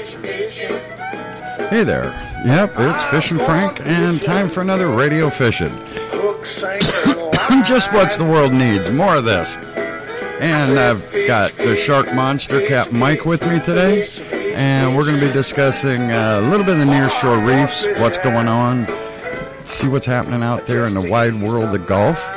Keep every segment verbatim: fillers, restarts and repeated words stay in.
Hey there. Yep, it's Fishing Frank, and time for another radio fishing. Just what the world needs, more of this. And I've got the Shark Monster, Captain Mike, with me today, and we're going to be discussing uh, a little bit of the nearshore reefs, what's going on, see what's happening out there in the wide world of the Gulf.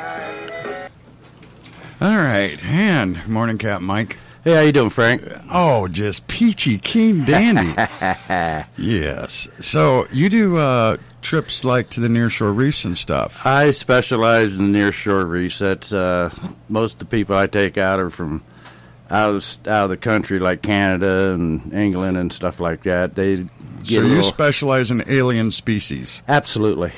All right, and morning, Captain Mike. Hey, how you doing, Frank? Oh, just peachy keen dandy. Yes. So you do uh, trips like to the nearshore reefs and stuff. I specialize in the nearshore reefs. That's uh, most of the people I take out are from out of out of the country, like Canada and England and stuff like that. They get so you little... specialize in alien species. Absolutely.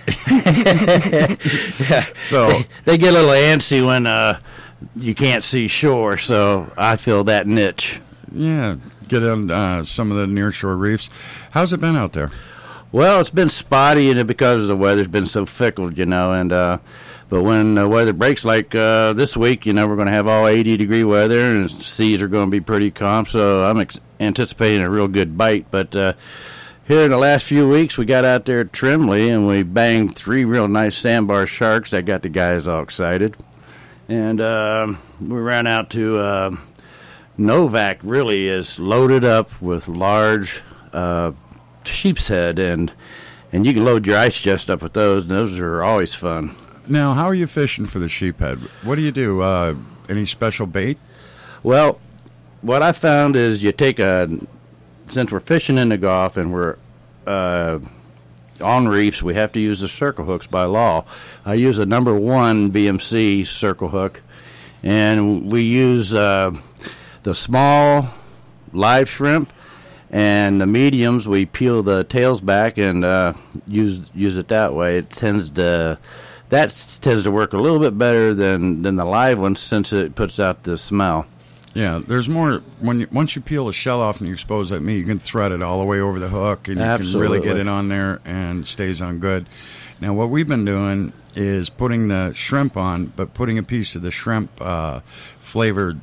Yeah. So they, they get a little antsy when. Uh, You can't see shore, so I fill that niche. Yeah, get on uh, some of the nearshore reefs. How's it been out there? Well, it's been spotty, and because the weather's been so fickle, you know. And uh, but when the weather breaks, like uh, this week, you know, we're going to have all eighty degree weather, and the seas are going to be pretty calm. So I'm ex- anticipating a real good bite. But uh, here in the last few weeks, we got out there at Trimley, and we banged three real nice sandbar sharks that got the guys all excited. And uh, we ran out to uh, Novak. Really is loaded up with large uh, sheep's head, and and you can load your ice chest up with those, and those are always fun. Now, how are you fishing for the sheephead? What do you do? Uh, any special bait? Well, what I found is you take a, since we're fishing in the Gulf and we're uh, on reefs, we have to use the circle hooks by law. I use a number one B M C circle hook, and we use uh, the small live shrimp, and the mediums we peel the tails back and uh, use use it that way. It tends to that tends to work a little bit better than, than the live ones, since it puts out the smell. Yeah, there's more when you, once you peel the shell off and you expose that meat, you can thread it all the way over the hook, and you Absolutely. can really get it on there and it stays on good. Now, what we've been doing is putting the shrimp on, but putting a piece of the shrimp uh, flavored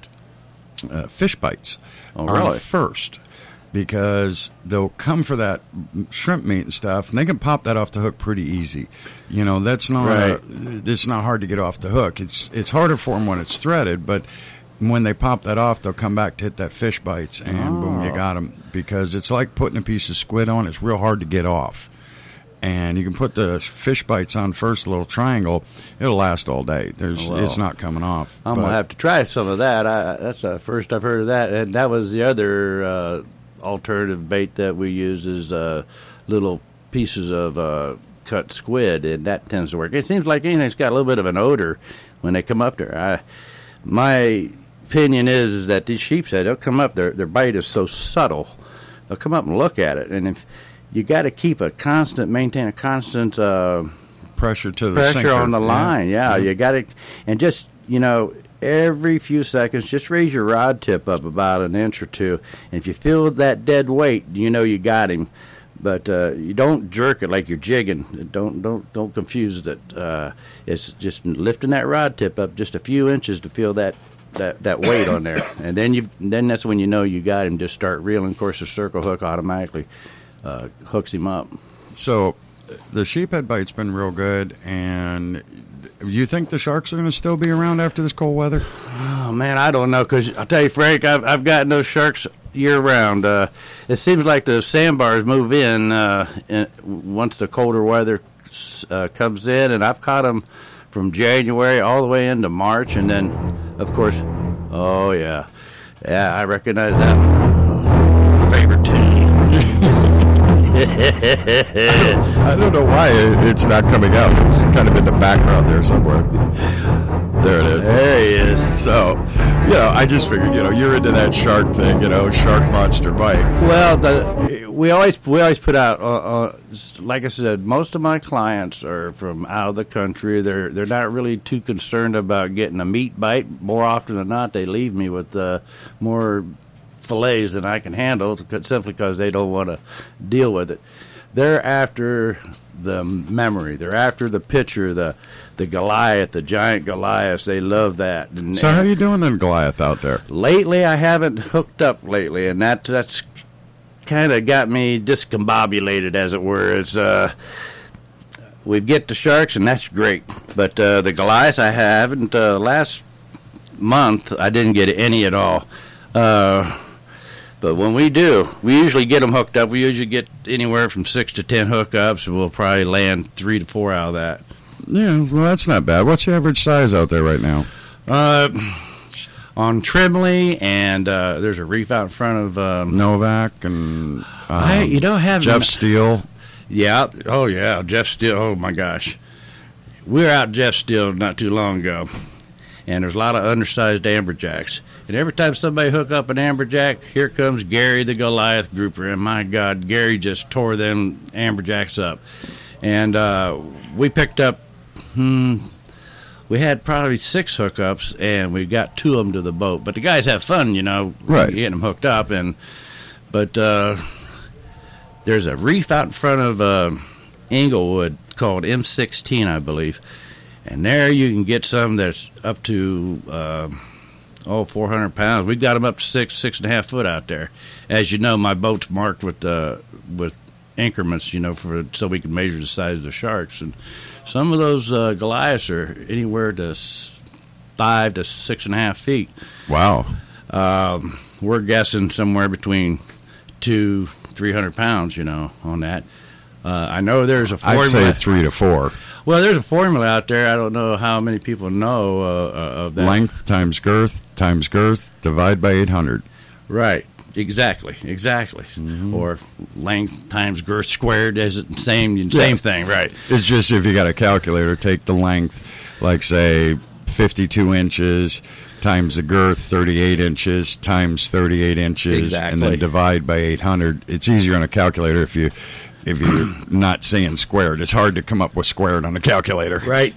uh, fish bites oh, on really? first, because they'll come for that shrimp meat and stuff, and they can pop that off the hook pretty easy. You know, that's not right. a, it's not hard to get off the hook. It's it's harder for them when it's threaded, but when they pop that off, they'll come back to hit that fish bites, and oh. boom, you got them. Because it's like putting a piece of squid on. It's real hard to get off. And you can put the fish bites on first, a little triangle. It'll last all day. There's, well, it's not coming off. I'm going to have to try some of that. I, that's the first I've heard of that. And that was the other uh, alternative bait that we use is uh, little pieces of uh, cut squid, and that tends to work. It seems like anything's got a little bit of an odor when they come up there. I, my... opinion is, is that these sheep's head, they'll come up, their their bite is so subtle, they'll come up and look at it, and if you got to keep a constant, maintain a constant uh, pressure to the pressure sinker. on the yeah. line, yeah, yeah. you got to, and just you know, every few seconds, just raise your rod tip up about an inch or two, and if you feel that dead weight, you know you got him. But uh, you don't jerk it like you're jigging. Don't don't don't confuse it. Uh, it's just lifting that rod tip up just a few inches to feel that. That, that weight on there, and then you then that's when you know you got him. Just start reeling. Of course, the circle hook automatically uh, hooks him up. So, the sheephead bite's been real good, and you think the sharks are going to still be around after this cold weather? Oh man, I don't know, because I'll tell you, Frank, I've I've gotten those sharks year round. Uh, it seems like the sandbars move in, uh, in once the colder weather uh, comes in, and I've caught them from January all the way into March, and then, of course, oh yeah, yeah, I recognize that one. Favorite tune. I don't know why it's not coming out. It's kind of in the background there somewhere. There it is. There he is. So, you know, I just figured, you know, you're into that shark thing, you know, shark monster bites. Well, the, we always we always put out, uh, uh, like I said, most of my clients are from out of the country. They're they're not really too concerned about getting a meat bite. More often than not, they leave me with uh, more fillets than I can handle, simply because they don't want to deal with it. They're after the memory. They're after the picture, the the Goliath, the giant Goliath. They love that. And, so how are you doing in Goliath out there? Lately, I haven't hooked up lately, and that, that's kind of got me discombobulated, as it were. It's uh, we get the sharks, and that's great. But uh, the Goliaths, I haven't. Uh, last month, I didn't get any at all. Uh, but when we do, we usually get them hooked up. We usually get anywhere from six to ten hookups, and we'll probably land three to four out of that. Yeah, well, that's not bad. What's the average size out there right now? Uh, on Trembley, and uh, there's a reef out in front of um, Novak and um, I, you don't have Jeff Steele. Yeah. Oh, yeah. Jeff Steele. Oh, my gosh. We were out Jeff Steele not too long ago, and there's a lot of undersized amberjacks. And every time somebody hook up an amberjack, here comes Gary the Goliath grouper. And, my God, Gary just tore them amberjacks up. And uh, we picked up, hmm, we had probably six hookups, and we got two of them to the boat. But the guys have fun, you know, right. getting them hooked up. And But uh, there's a reef out in front of uh, Englewood called M sixteen, I believe. And there you can get some that's up to, uh, oh, four hundred pounds. We've got them up to six, six and a half foot out there. As you know, my boat's marked with uh, with increments, you know, for so we can measure the size of the sharks. And some of those uh, Goliaths are anywhere to five to six and a half feet. Wow. Um, we're guessing somewhere between two, three hundred pounds, you know, on that. Uh, I know there's a formula. I'd say three to four. Well, there's a formula out there. I don't know how many people know uh, of that. Length times girth times girth, divide by eight hundred. Right. Exactly. Exactly. Mm-hmm. Or length times girth squared is the same same yeah. thing. Right. It's just if you got a calculator, take the length, like say fifty-two inches times the girth, thirty-eight inches times thirty-eight inches, exactly. and then divide by eight hundred. It's easier on a calculator if you. If you're not saying squared, it's hard to come up with squared on a calculator. Right.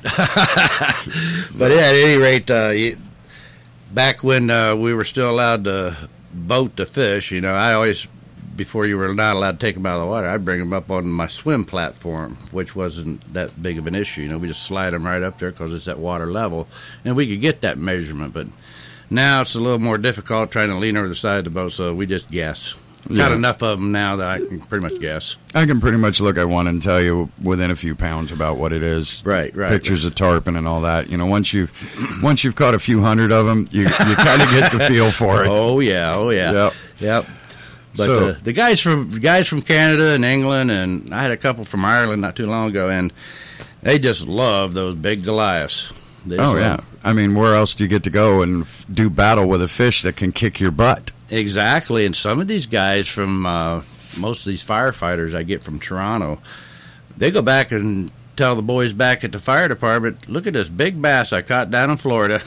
But yeah, at any rate, uh, you, back when uh, we were still allowed to boat to fish, you know, I always, before you were not allowed to take them out of the water, I'd bring them up on my swim platform, which wasn't that big of an issue. You know, we just slide them right up there because it's at water level, and we could get that measurement. But now it's a little more difficult trying to lean over the side of the boat, so we just guess. Got Yeah. enough of them now that I can pretty much guess. I can pretty much look at one and tell you within a few pounds about what it is. Right, right. Pictures of tarpon and all that. You know, once you've once you've caught a few hundred of them, you you kind of get the feel for it. Oh yeah, oh yeah. Yep. Yep. But So- uh, the guys from the guys from Canada and England, and I had a couple from Ireland not too long ago, and they just love those big Goliaths. They just Oh yeah. love- I mean, where else do you get to go and f- do battle with a fish that can kick your butt? Exactly, and some of these guys from uh, most of these firefighters I get from Toronto, they go back and tell the boys back at the fire department, "Look at this big bass I caught down in Florida."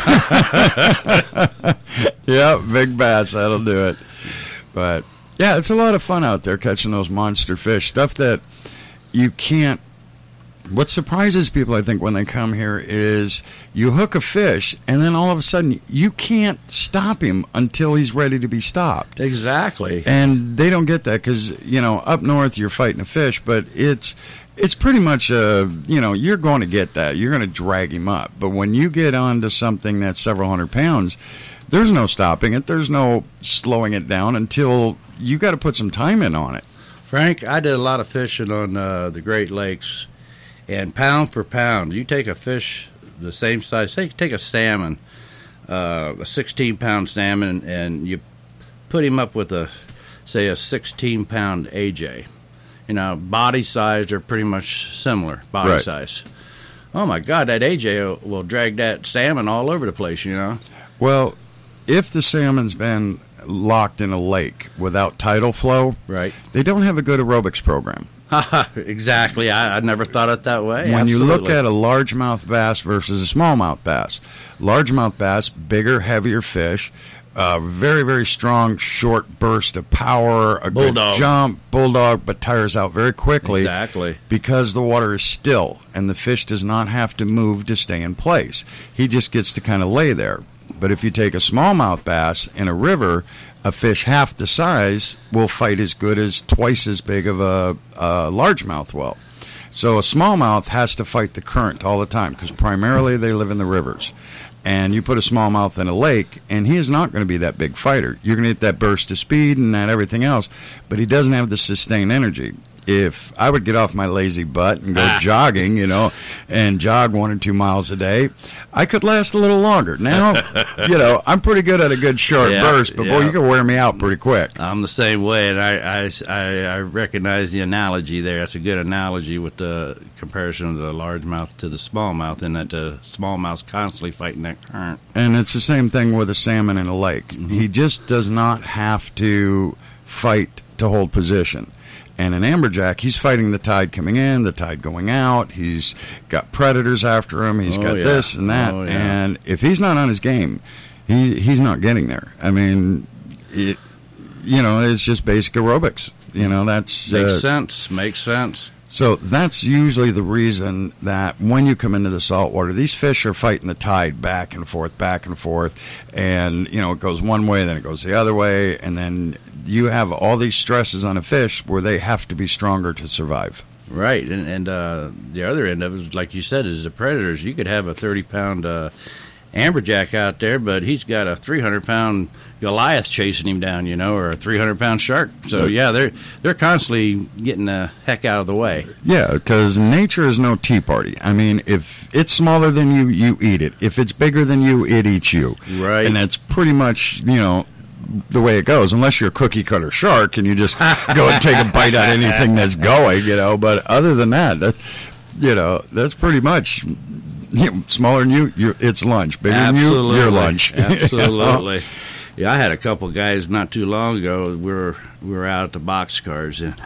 Yeah, big bass, that'll do it. But yeah, it's a lot of fun out there catching those monster fish. Stuff that you can't. What surprises people, I think, when they come here is you hook a fish, and then all of a sudden you can't stop him until he's ready to be stopped. Exactly. And they don't get that because, you know, up north you're fighting a fish, but it's it's pretty much, uh, you know, you're going to get that. You're going to drag him up. But when you get onto something that's several hundred pounds, there's no stopping it. There's no slowing it down until you got to put some time in on it. Frank, I did a lot of fishing on uh, the Great Lakes. And pound for pound, you take a fish the same size, say take a salmon, uh, a sixteen-pound salmon, and you put him up with a, say, a sixteen-pound A J. You know, body size are pretty much similar, body Right. size. Oh, my God, that A J will, will drag that salmon all over the place, you know. Well, if the salmon's been locked in a lake without tidal flow, Right. they don't have a good aerobics program. Exactly. I, I never thought it that way. When you look Absolutely. at a largemouth bass versus a smallmouth bass, largemouth bass, bigger, heavier fish, uh, very, very strong, short burst of power, a Bulldog. good jump, bulldog, but tires out very quickly. Exactly. Because the water is still, and the fish does not have to move to stay in place. He just gets to kind of lay there. But if you take a smallmouth bass in a river, a fish half the size will fight as good as twice as big of a, a largemouth will. So a smallmouth has to fight the current all the time because primarily they live in the rivers. and you put a smallmouth in a lake, and he is not going to be that big fighter. You're going to get that burst of speed and that everything else, but he doesn't have the sustained energy. If I would get off my lazy butt and go ah. jogging, you know, and jog one or two miles a day, I could last a little longer. Now, you know, I'm pretty good at a good short yeah, burst, but yeah. boy, you can wear me out pretty quick. I'm the same way, and I, I, I, I recognize the analogy there. That's a good analogy with the comparison of the largemouth to the smallmouth, in that the smallmouth's constantly fighting that current. And it's the same thing with a salmon in a lake. Mm-hmm. He just does not have to fight to hold position. And an amberjack, he's fighting the tide coming in, the tide going out. He's got predators after him. He's oh, got yeah. this and that. Oh, yeah. And if he's not on his game, he he's not getting there. I mean, it, you know, it's just basic aerobics. You know, that's makes uh, sense. Makes sense. So that's usually the reason that when you come into the saltwater, these fish are fighting the tide back and forth, back and forth, and you know it goes one way, then it goes the other way, and then you have all these stresses on a fish where they have to be stronger to survive. Right, and and uh, the other end of it, like you said, is the predators. You could have a thirty pound uh, amberjack out there, but he's got a three hundred pound Goliath chasing him down, you know, or a three hundred pound shark. So yeah, they're they're constantly getting the heck out of the way. Yeah, because nature is no tea party. I mean, if it's smaller than you, you eat it. If it's bigger than you, it eats you. Right, and that's pretty much, you know, the way it goes, unless you're a cookie cutter shark and you just go and take a bite out of anything that's going, you know. But other than that, that you know, that's pretty much, you know, smaller than you, you're, it's lunch. Bigger Absolutely. than you, you're lunch. Absolutely. You know? Yeah, I had a couple guys not too long ago. We were we were out at the boxcars, and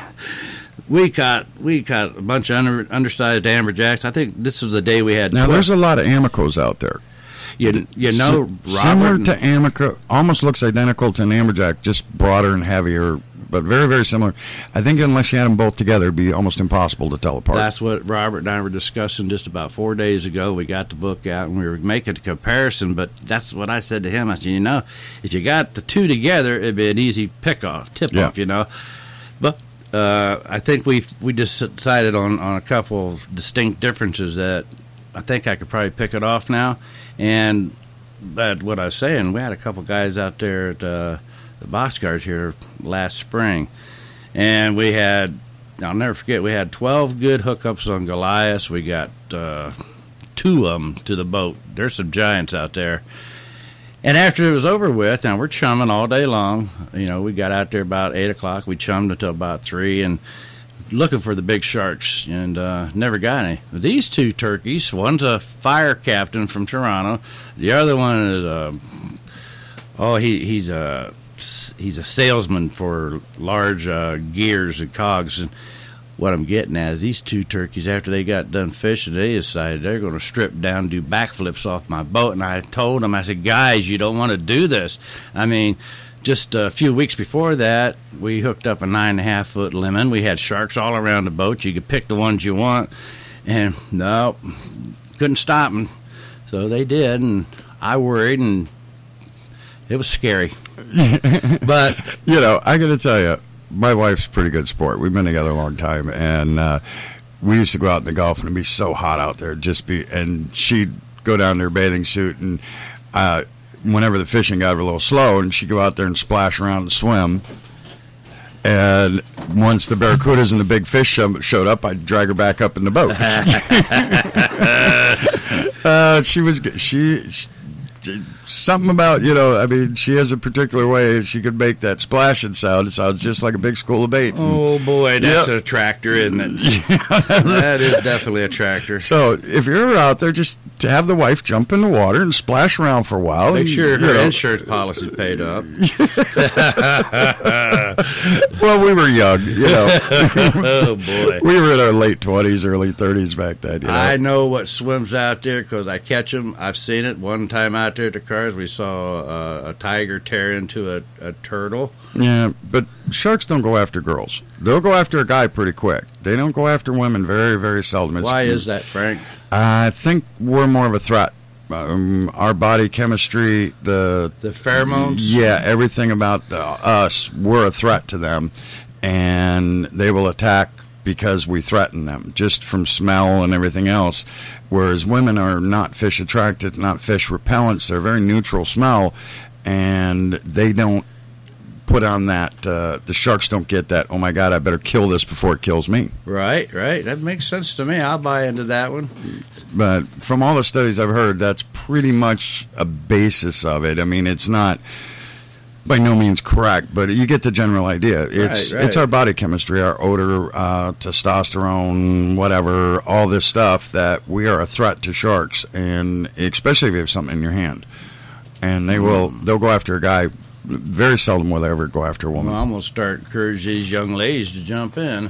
we caught we caught a bunch of under, undersized amberjacks. I think this was the day we had. Now, twelve. There's a lot of amicos out there. You, you know, S- similar to amica, almost looks identical to an amberjack, just broader and heavier, but very, very similar. I think unless you had them both together, it'd be almost impossible to tell apart. That's what Robert and I were discussing just about four days ago. We got the book out, and we were making a comparison, but that's what I said to him. I said, you know, if you got the two together, it'd be an easy pick-off, tip-off, yeah. you know. But uh, I think we we just decided on, on a couple of distinct differences that I think I could probably pick it off now. And but what I was saying, we had a couple guys out there at uh, the boxcars here last spring, and we had, I'll never forget, we had twelve good hookups on Goliaths. We got uh, two of them to the boat. There's some giants out there. And after it was over with, now we're chumming all day long. You know, we got out there about eight o'clock. We chummed until about three, and looking for the big sharks, and uh, never got any. These two turkeys, one's a fire captain from Toronto, the other one is a oh he he's a he's a salesman for large uh, gears and cogs. And what I'm getting at is these two turkeys, after they got done fishing, they decided they're going to strip down and do backflips off my boat. And I told them, I said, guys, you don't want to do this. I mean, just a few weeks before that, we hooked up a nine and a half foot lemon. We had sharks all around the boat. You could pick the ones you want, and no, couldn't stop them. So they did, and I worried, and it was scary. But you know, I got to tell you, my wife's a pretty good sport. We've been together a long time, and uh, we used to go out in the Gulf, and it'd be so hot out there. Just be, and she'd go down to her bathing suit, and uh, whenever the fishing got a little slow, and she'd go out there and splash around and swim. And once the barracudas and the big fish showed up, I'd drag her back up in the boat. uh, she was she, she something about, you know, I mean, she has a particular way she could make that splashing sound. It sounds just like a big school of bait. Oh boy, that's yep. a tractor, isn't it? That is definitely a tractor. So if you're out there, just to have the wife jump in the water and splash around for a while. Make and, sure her you know. insurance policy's paid up. Well, we were young, you know. Oh boy, we were in our late twenties, early thirties back then. You know? I know what swims out there because I catch them. I've seen it one time out there at the cars. We saw uh, a tiger tear into a, a turtle. Yeah, but sharks don't go after girls. They'll go after a guy pretty quick. They don't go after women very, very seldom. It's, Why is that, Frank? I think we're more of a threat. Um, our body chemistry, the the pheromones. Yeah, everything about the, us, we're a threat to them, and they will attack because we threaten them, just from smell and everything else. Whereas women are not fish attracted, not fish repellents. They're very neutral smell, and they don't put on that, uh, the sharks don't get that, oh my God, I better kill this before it kills me. Right, right. That makes sense to me. I'll buy into that one. But from all the studies I've heard, that's pretty much a basis of it. I mean, it's not by no means correct, but you get the general idea. It's right, right. it's our body chemistry, our odor, uh, testosterone, whatever, all this stuff, that we are a threat to sharks, and especially if you have something in your hand. And they will, they'll go after a guy. Very seldom will they ever go after a woman. Well, I'm going to start encouraging these young ladies to jump in.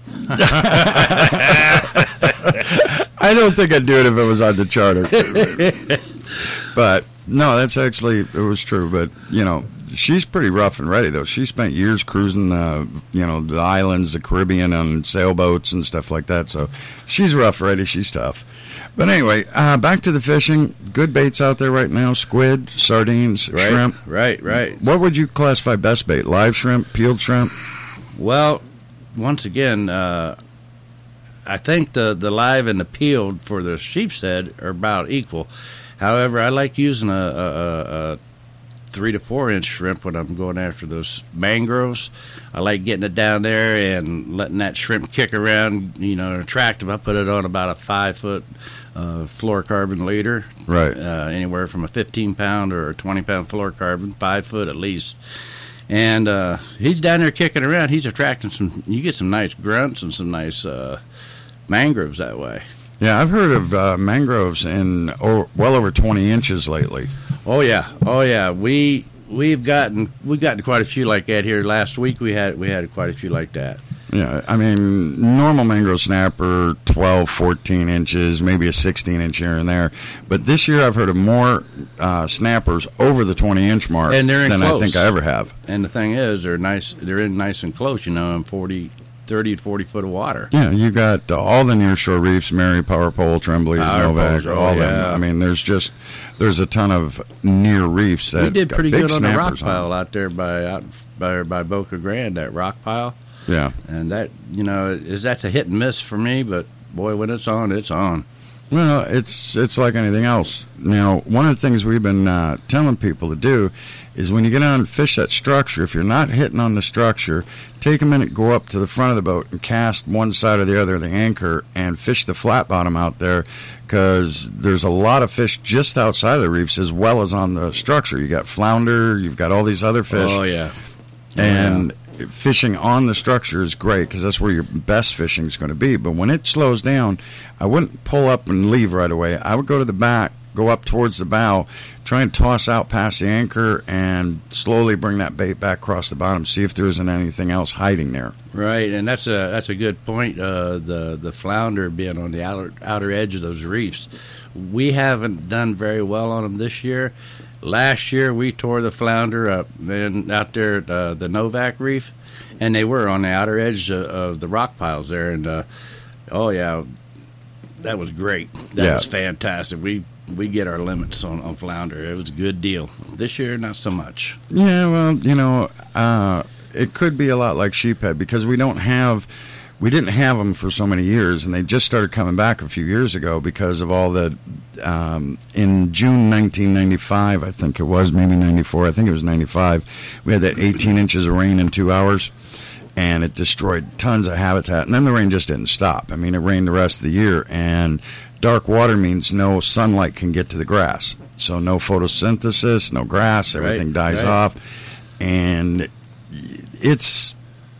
I don't think I'd do it if it was on the charter. But, no, that's actually, it was true. But, you know, she's pretty rough and ready, though. She spent years cruising, uh, you know, the islands, the Caribbean, on sailboats and stuff like that. So she's rough, ready. She's tough. But anyway, uh, back to the fishing. Good baits out there right now. Squid, sardines, right, shrimp. Right, right. What would you classify best bait? Live shrimp, peeled shrimp? Well, once again, uh, I think the, the live and the peeled for the sheepshead are about equal. However, I like using a, a, a three to four inch shrimp when I'm going after those mangroves. I like getting it down there and letting that shrimp kick around, you know, attractive. I put it on about a five foot uh, fluorocarbon leader. Right. Uh, anywhere from a fifteen pound or a twenty pound fluorocarbon, five foot at least. And uh, he's down there kicking around. He's attracting some, you get some nice grunts and some nice uh, mangroves that way. Yeah, I've heard of uh, mangroves in oh, well over twenty inches lately. Oh yeah, oh yeah. We we've gotten we've gotten quite a few like that here. Last week we had we had quite a few like that. Yeah, I mean, normal mangrove snapper, twelve, fourteen inches, maybe a sixteen inch here and there. But this year I've heard of more uh, snappers over the twenty inch mark and they're in than close. I think I ever have. And the thing is, they're nice. They're in nice and close. You know, in forty, thirty to forty foot of water. Yeah, you got uh, all the nearshore reefs, Mary, Power Pole, Tremblay's, Power Novak, Poles, oh, all yeah. them. I mean, there's just there's a ton of near reefs that We did got pretty big good on the rock snappers on pile them. out there by out by by Boca Grande. That rock pile. Yeah. And that, you know, is that's a hit and miss for me, but boy, when it's on, it's on. Well, it's it's like anything else. Now, one of the things we've been uh, telling people to do is when you get on and fish that structure, if you're not hitting on the structure, take a minute, go up to the front of the boat and cast one side or the other of the anchor and fish the flat bottom out there, because there's a lot of fish just outside of the reefs as well as on the structure. You got flounder, you've got all these other fish. Oh, yeah. Oh, and yeah. Fishing on the structure is great because that's where your best fishing is going to be. But when it slows down, I wouldn't pull up and leave right away. I would go to the back, go up towards the bow, try and toss out past the anchor, and slowly bring that bait back across the bottom. See if there isn't anything else hiding there. Right, and that's a that's a good point. Uh, the the flounder being on the outer outer edge of those reefs, we haven't done very well on them this year. Last year, we tore the flounder up then out there at uh, the Novak Reef, and they were on the outer edge of, of the rock piles there. And uh, oh yeah, that was great. That Yeah. was fantastic. We we get our limits on, on flounder. It was a good deal. This year, not so much. Yeah, well, you know, uh, it could be a lot like sheephead because we don't have, we didn't have them for so many years, and they just started coming back a few years ago because of all the, um, in June nineteen ninety-five, I think it was, maybe ninety-four, I think it was ninety-five, we had that eighteen inches of rain in two hours, and it destroyed tons of habitat, and then the rain just didn't stop. I mean, it rained the rest of the year, and dark water means no sunlight can get to the grass, so no photosynthesis, no grass, everything Right, dies right. off, and it's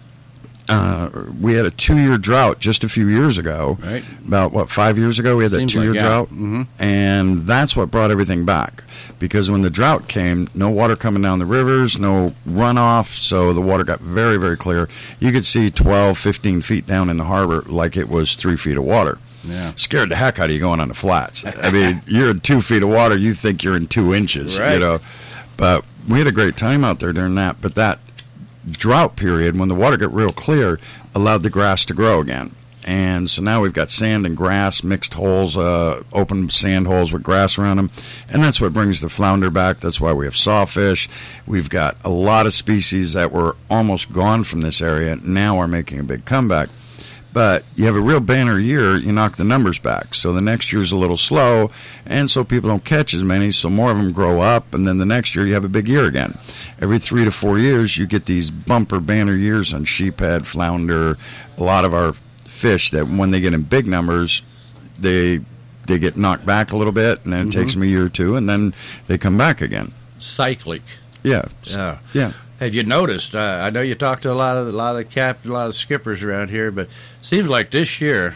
uh, we had a two-year drought just a few years ago. Right. About, what, five years ago we had that Seems two-year like, yeah. drought? Mhm. And that's what brought everything back. Because when the drought came, no water coming down the rivers, no runoff, so the water got very, very clear. You could see twelve, fifteen feet down in the harbor like it was three feet of water. Yeah. Scared the heck out of you going on the flats. I mean, you're in two feet of water, you think you're in two inches, Right. you know. But we had a great time out there during that. But that drought period, when the water got real clear, allowed the grass to grow again. And so now we've got sand and grass, mixed holes, uh, open sand holes with grass around them. And that's what brings the flounder back. That's why we have sawfish. We've got a lot of species that were almost gone from this area now are making a big comeback. But you have a real banner year, you knock the numbers back. So the next year's a little slow, and so people don't catch as many, so more of them grow up, and then the next year you have a big year again. Every three to four years, you get these bumper banner years on sheephead, flounder, a lot of our fish that when they get in big numbers, they they get knocked back a little bit, and then it mm-hmm. takes them a year or two, and then they come back again. Cyclic. Yeah. Yeah. Yeah. Have you noticed? Uh, I know you talk to a lot of a lot of the captains, a lot of skippers around here, but it seems like this year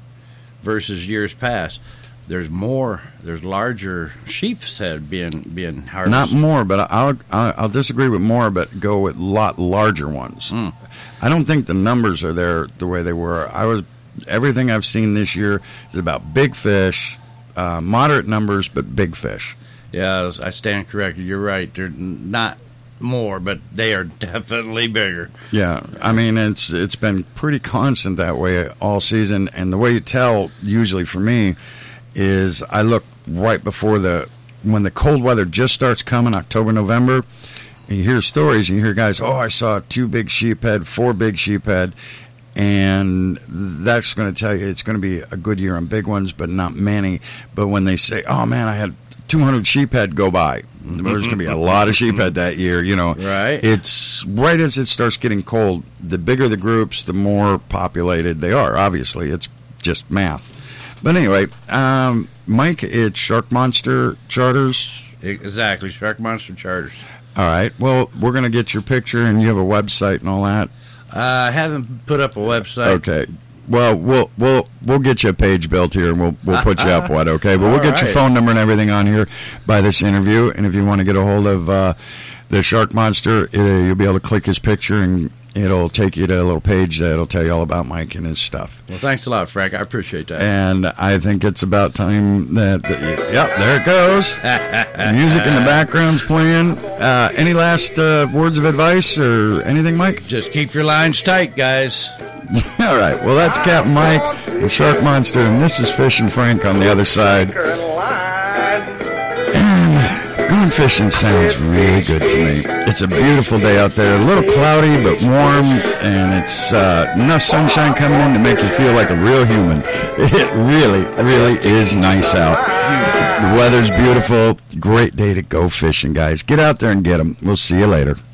versus years past, there's more, there's larger sheep's head being being harvested. Not more, but I'll I'll, I'll disagree with more, but go with a lot larger ones. Mm. I don't think the numbers are there the way they were. I was everything I've seen this year is about big fish, uh, moderate numbers, but big fish. Yeah, I stand corrected. You're right. They're not more, but they are definitely bigger. Yeah, I mean, it's it's been pretty constant that way all season, and the way you tell, usually for me, is I look right before the, when the cold weather just starts coming, October, November, and you hear stories, and you hear guys, oh, I saw two big sheephead, four big sheephead, and that's going to tell you it's going to be a good year on big ones, but not many. But when they say, oh, man, I had two hundred sheephead go by, there's going to be a lot of sheephead that year, you know. Right. It's right as it starts getting cold, the bigger the groups, the more populated they are. Obviously, it's just math. But anyway, um, Mike, it's Shark Monster Charters. Exactly, Shark Monster Charters. All right. Well, we're going to get your picture, and you have a website and all that. Uh, I haven't put up a website. Okay. Well, we'll we'll we'll get you a page built here, and we'll we'll put you up what, okay? But we'll get right. your phone number and everything on here by this interview. And if you want to get a hold of uh, the Shark Monster, it, uh, you'll be able to click his picture, and it'll take you to a little page that'll tell you all about Mike and his stuff. Well, thanks a lot, Frank. I appreciate that. And I think it's about time that, that yep, there it goes. The music in the background's playing. Uh, any last uh, words of advice or anything, Mike? Just keep your lines tight, guys. All right. Well, that's Captain Mike, the Shark Monster, and this is Fishing Frank on the other side. And going fishing sounds really good to me. It's a beautiful day out there, a little cloudy but warm, and it's uh, enough sunshine coming in to make you feel like a real human. It really, really is nice out. The weather's beautiful. Great day to go fishing, guys. Get out there and get them. We'll see you later.